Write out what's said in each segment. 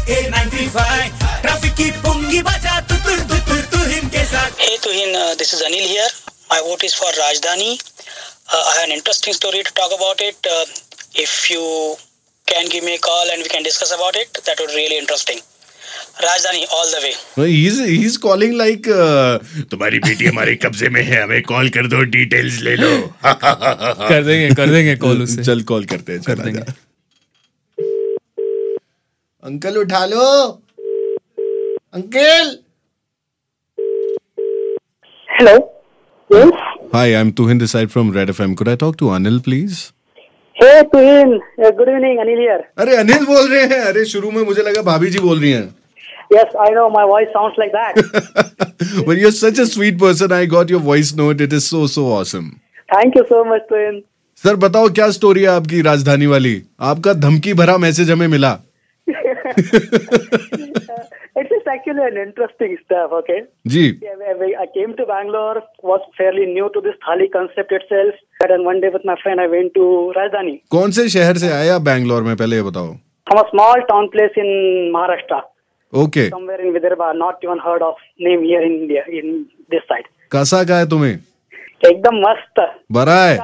KA95 traffic की पुंगी बजा तुहिन के साथ. Hey Tuhin, this is Anil here. My vote is for Rajdhani. I have an interesting story to talk about it. If you can give me a call and we can discuss about it, that would be really interesting. Rajdhani all the way. He's calling like तुम्हारी बेटी हमारे कब्जे में है, हमें call कर दो, details ले लो. कर देंगे कॉल उससे. चल कॉल करते हैं. कर देंगे. अंकल उठा लो. Uncle. Hello. Yes. Hi, I'm Tuhin this side from Red FM. Could I talk to Anil, please? Hey Tuhin. Good evening, Anil here. अरे अनिल बोल रहे हैं. अरे शुरू में मुझे लगा भाभी जी बोल रही हैं. Yes, I know my voice sounds like that. Well, you're such a sweet person. I got your voice note. It is so awesome. Thank you so much, Tuhin. Sir बताओ क्या स्टोरी है आपकी राजधानी वाली. आपका धमकी भरा मैसेज हमें मिला. It is actually an interesting stuff, okay? Ji. I came to Bangalore, was fairly new to this thali concept itself. And one day with my friend, I went to Rajdhani. कौन से शहर से आए आप बैंगलोर में, पहले ये बताओ. From a small town place in Maharashtra. Okay. Somewhere in Vidarbha, not even heard of name here in India, in this side. कैसा का है तुम्हें? एकदम मस्त. बड़ा है.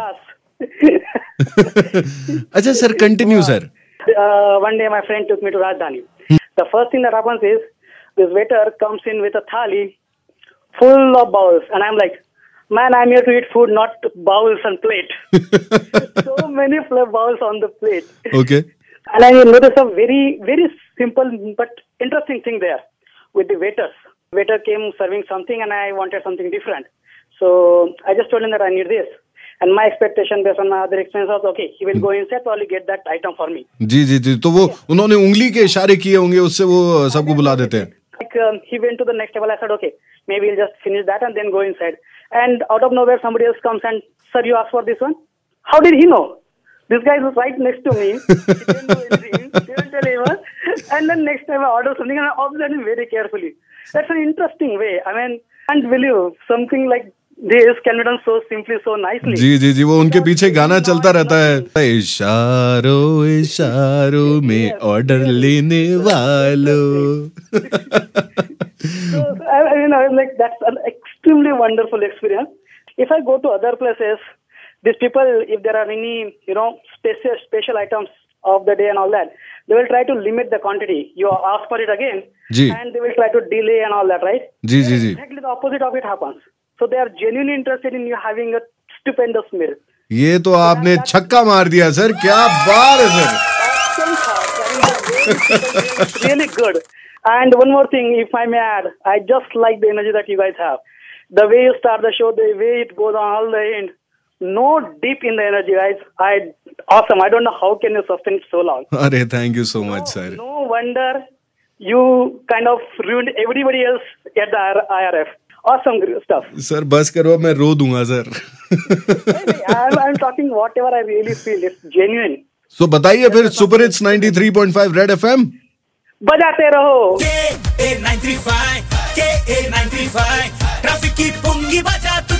अच्छा sir, continue sir. One day my friend took me to Rajdhani. The first thing that happens is this waiter comes in with a thali full of bowls, and I'm like, man, I'm here to eat food, not bowls and plate. So many bowls on the plate. Okay. And I noticed a very, very simple but interesting thing there with the waiters. Waiter came serving something, and I wanted something different. So I just told him that I need this. And my expectation based on my other experience was, okay, he will go inside, probably get that item for me. जी जी जी. तो वो उन्होंने उंगली के इशारे किए होंगे, उससे वो सबको बुला देते हैं. Like he went to the next table. I said, okay, maybe we'll just finish that and then go inside. And out of nowhere, somebody else comes and, sir, you asked for this one? How did he know? This guy was right next to me. He didn't do anything. Didn't tell anyone. And then next time I ordered something and I observed him very carefully. That's an interesting way. I mean, I can't believe something like this can be done so simply, so nicely. जी जी जी. वो उनके पीछे गाना चलता रहता है. इशारों इशारों में ऑर्डर लेने वालों. So, I was like, that's an extremely wonderful experience. If I go to other places, these people, if there are any, special items of the day and all that, they will try to limit the quantity. You ask for it again, and they will try to delay and all that, right? जी जी जी. Exactly the opposite of it happens. So they are genuinely interested in you having a stupendous meal. ये तो आपने छक्का मार दिया sir. क्या बात है sir. It's really good. And one more thing, if I may add, I just like the energy that you guys have. The way you start the show, the way it goes on all the end. No dip in the energy, guys. Awesome. I don't know how can you sustain it so long. अरे thank you so much sir. No wonder you kind of ruined everybody else at the IRF. Awesome stuff. Sir बस करो, मैं रो दूंगा sir. I'm talking whatever I really feel. It's genuine. So बताइए फिर, super hits 93.5 red FM बजाते रहो. KA95 traffic की पुंगी बजा